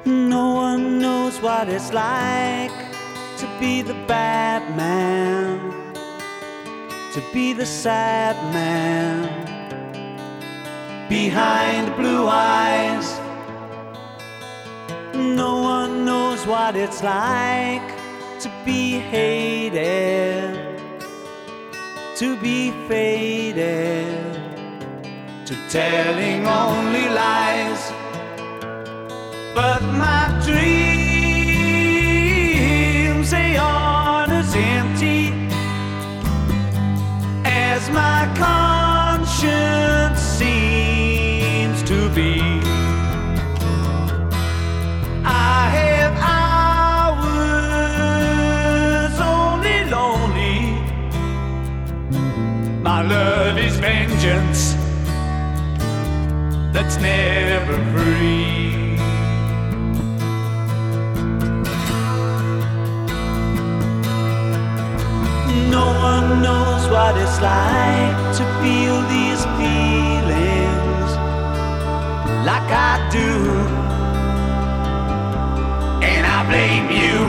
No one knows what it's like to be the bad man, to be the sad man behind blue eyes. No one knows what it's like to be hated, to be faded, to telling only lies. But my dreams, they aren't as empty as my conscience seems to be. I have hours only lonely. My love is vengeance that's never free. No one knows what it's like to feel these feelings like I do, and I blame you.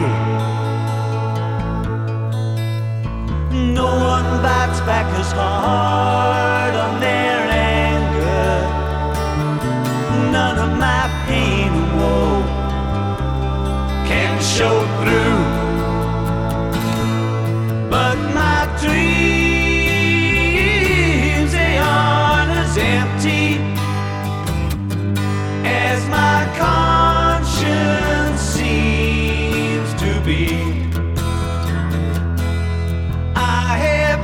No one bites back as hard on their anger. None of my pain and woe can show through. But my dreams, they aren't as empty as my conscience seems to be. I have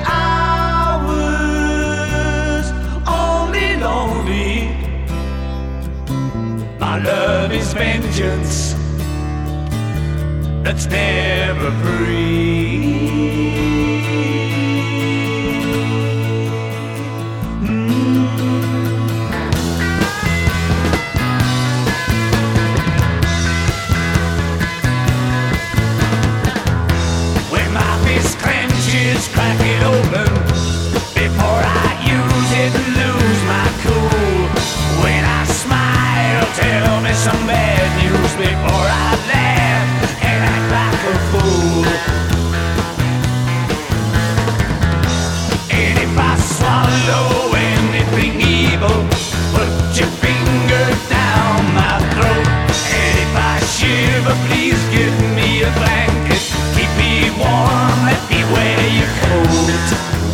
hours only lonely. My love is vengeance that's never free. Crack it open before I use it and lose my cool. When I smile, tell me some bad news before I laugh and act like a fool. And if I swallow anything evil, put your finger down my throat. And if I shiver, please give me a blanket. Keep me warm, let me wear your coat.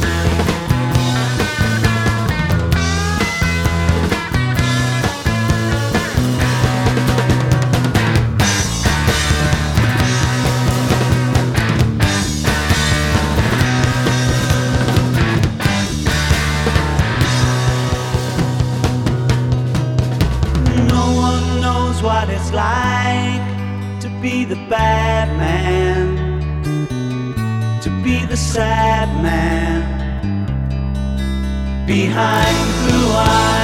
No one knows what it's like to be the bad man, to be the sad man behind blue eyes.